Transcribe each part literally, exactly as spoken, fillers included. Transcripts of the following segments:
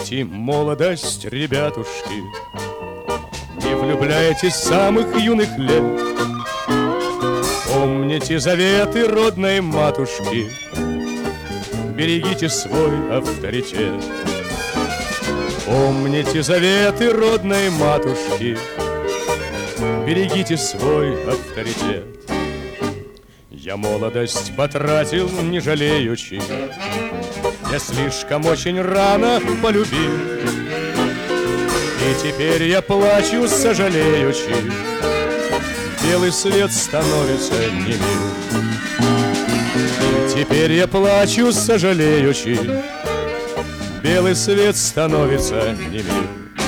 Помните молодость, ребятушки, не влюбляйтесь с самых юных лет. Помните заветы родной матушки, берегите свой авторитет. Помните заветы родной матушки, берегите свой авторитет. Я молодость потратил, не жалеючи, я слишком очень рано полюбил. И теперь я плачу, сожалеючи, белый свет становится немил. И теперь я плачу, сожалеючи, белый свет становится немил.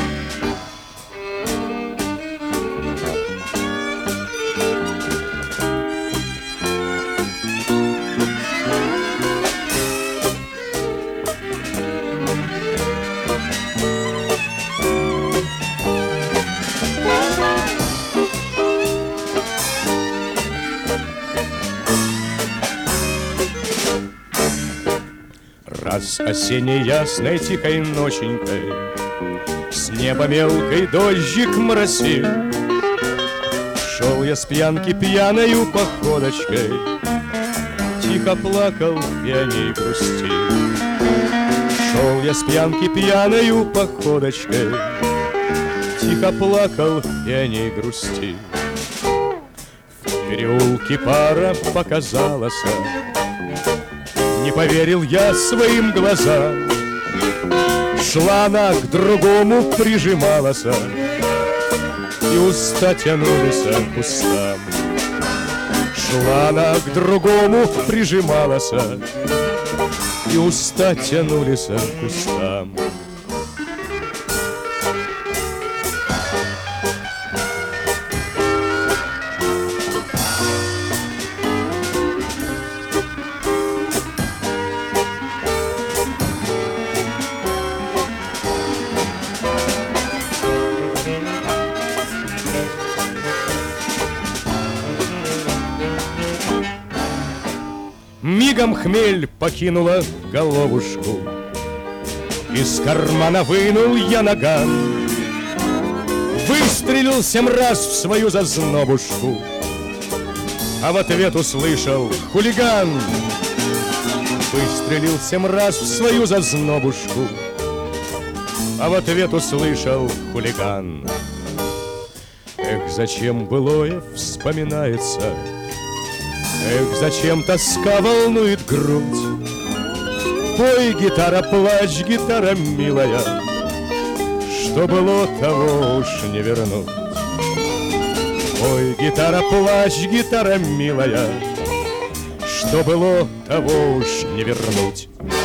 Раз осенней ясной тихой ноченькой с неба мелкой дождик моросил, шел я с пьянки пьяною походочкой, тихо плакал и о ней грустил. Шел я с пьянки пьяною походочкой, тихо плакал и о ней грустил. В переулке пара показалась, не поверил я своим глазам. Шла она к другому, прижималась, и уста тянулись к устам. Шла она к другому, прижималась, и уста тянулись к устам. Мигом хмель покинула головушку, из кармана вынул я наган, выстрелил семь раз в свою зазнобушку, а в ответ услышал хулиган. Выстрелил семь раз в свою зазнобушку, а в ответ услышал хулиган. Эх, зачем былое вспоминается, эх, зачем тоска волнует грудь? Пой, гитара, плачь, гитара милая, что было, того уж не вернуть. Пой, гитара, плачь, гитара милая, что было, того уж не вернуть.